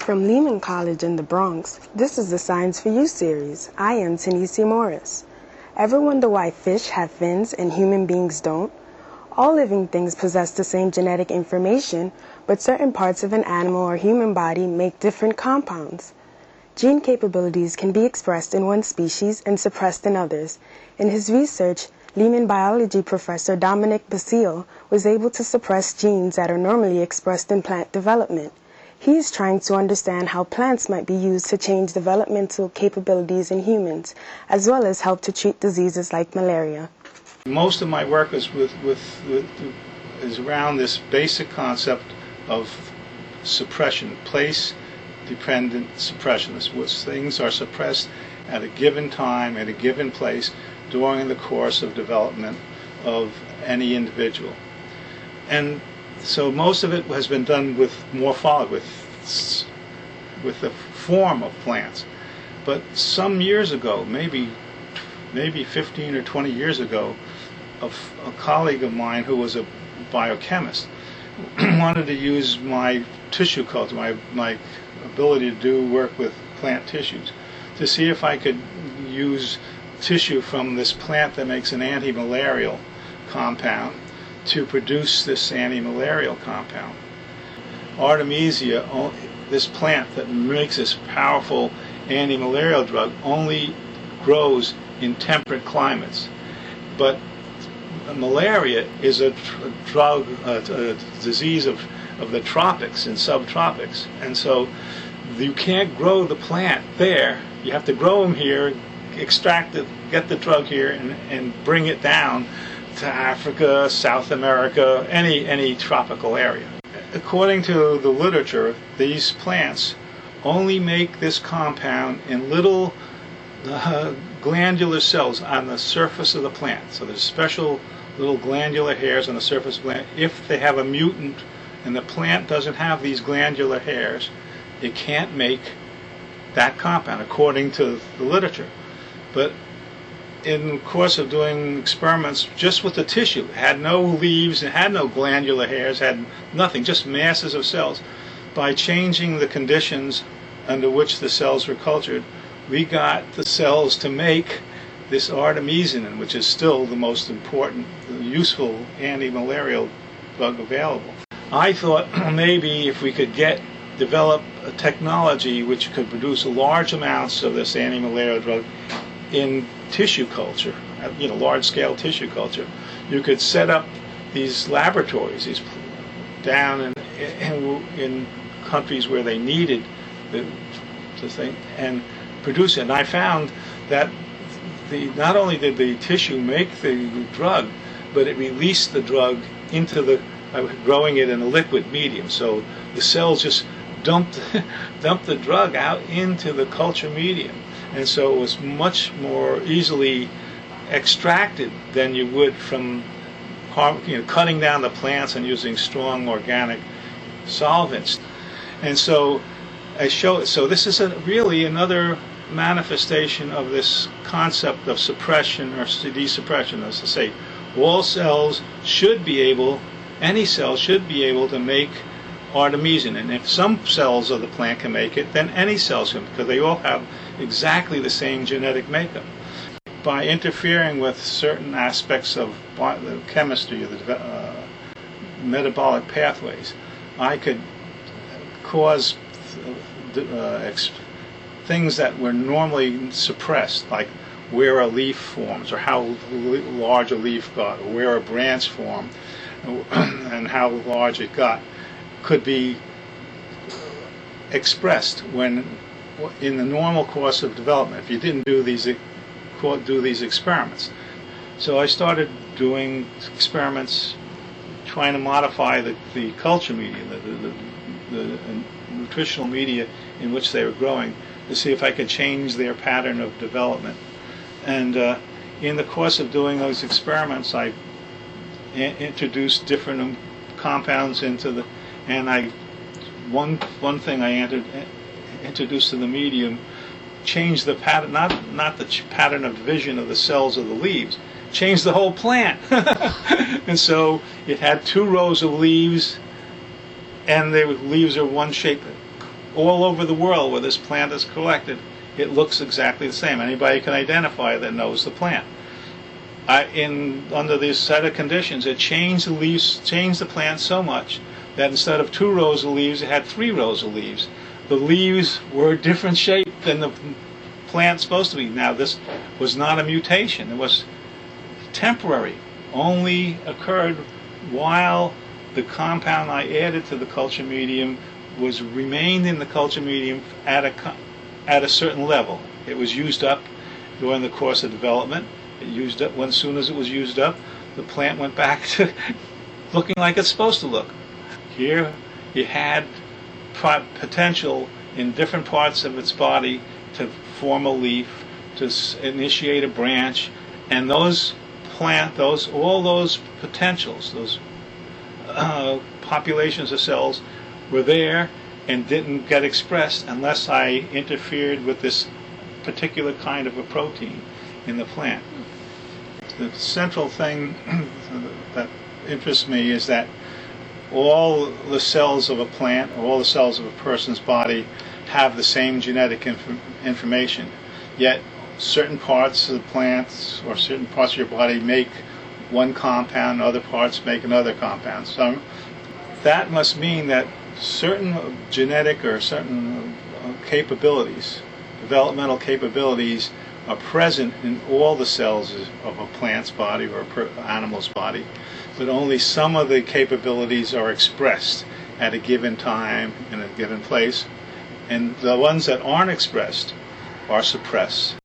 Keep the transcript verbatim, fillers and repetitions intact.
From Lehman College in the Bronx, this is the Science for You series. I am Tanisha Morris. Ever wonder why fish have fins and human beings don't? All living things possess the same genetic information, but certain parts of an animal or human body make different compounds. Gene capabilities can be expressed in one species and suppressed in others. In his research, Lehman biology professor Dominic Basile was able to suppress genes that are normally expressed in plant development. He is trying to understand how plants might be used to change developmental capabilities in humans, as well as help to treat diseases like malaria. Most of my work is with, with, with is around this basic concept of suppression, place-dependent suppression. This was things are suppressed at a given time, at a given place, during the course of development of any individual. And so most of it has been done with morphology, with, with the form of plants. But some years ago, maybe maybe fifteen or twenty years ago, a, a colleague of mine who was a biochemist wanted to use my tissue culture, my, my ability to do work with plant tissues, to see if I could use tissue from this plant that makes an anti-malarial compound to produce this anti-malarial compound. Artemisia, this plant that makes this powerful anti-malarial drug, only grows in temperate climates. But malaria is a, a drug, a, a disease of, of the tropics and subtropics. And so you can't grow the plant there. You have to grow them here, extract it, get the drug here, and, and bring it down to Africa, South America, any any tropical area. According to the literature, these plants only make this compound in little uh, glandular cells on the surface of the plant. So there's special little glandular hairs on the surface of the plant. If they have a mutant and the plant doesn't have these glandular hairs, it can't make that compound, according to the literature. But in the course of doing experiments just with the tissue, it had no leaves, it had no glandular hairs, had nothing, just masses of cells. By changing the conditions under which the cells were cultured, we got the cells to make this artemisinin, which is still the most important, useful anti-malarial drug available. I thought maybe if we could get develop a technology which could produce large amounts of this anti-malarial drug in tissue culture, you know, large-scale tissue culture, you could set up these laboratories, these down in, in, in countries where they needed the, the thing, and produce it. And I found that the not only did the tissue make the drug, but it released the drug into the, uh, growing it in a liquid medium. So the cells just dumped dumped the drug out into the culture medium. And so it was much more easily extracted than you would from you know, cutting down the plants and using strong organic solvents. And so I show so this is a, really another manifestation of this concept of suppression or desuppression. As I say, all cells should be able, any cell should be able to make artemisinin. And if some cells of the plant can make it, then any cells can, because they all have exactly the same genetic makeup. By interfering with certain aspects of the chemistry, of the uh, metabolic pathways, I could cause uh, ex things that were normally suppressed, like where a leaf forms, or how large a leaf got, or where a branch formed, and how large it got, could be expressed when in the normal course of development, if you didn't do these do these experiments. So I started doing experiments trying to modify the, the culture media, the, the, the, the nutritional media in which they were growing, to see if I could change their pattern of development. And uh, in the course of doing those experiments, I introduced different compounds into the, and I, one one thing I entered, introduced to the medium changed the pattern, not not the pattern of division of the cells of the leaves, changed the whole plant. And so it had two rows of leaves, and the leaves are one shape, all over the world where this plant is collected, it looks exactly the same. Anybody can identify that knows the plant. I, in under this set of conditions, it changed the leaves, changed the plant so much that instead of two rows of leaves, it had three rows of leaves. The leaves were a different shape than the plant's supposed to be. Now, this was not a mutation. It was temporary. Only occurred while the compound I added to the culture medium was remained in the culture medium at a at a certain level. It was used up during the course of development. It used up. When, as soon as it was used up, the plant went back to looking like it's supposed to look. Here, you had potential in different parts of its body to form a leaf, to initiate a branch, and those plant, those all those potentials, those uh, populations of cells were there and didn't get expressed unless I interfered with this particular kind of a protein in the plant. The central thing that interests me is that all the cells of a plant, all the cells of a person's body have the same genetic inf information, yet certain parts of the plant or certain parts of your body make one compound, other parts make another compound. So that must mean that certain genetic or certain capabilities, developmental capabilities, are present in all the cells of a plant's body or an animal's body, but only some of the capabilities are expressed at a given time in a given place, and the ones that aren't expressed are suppressed.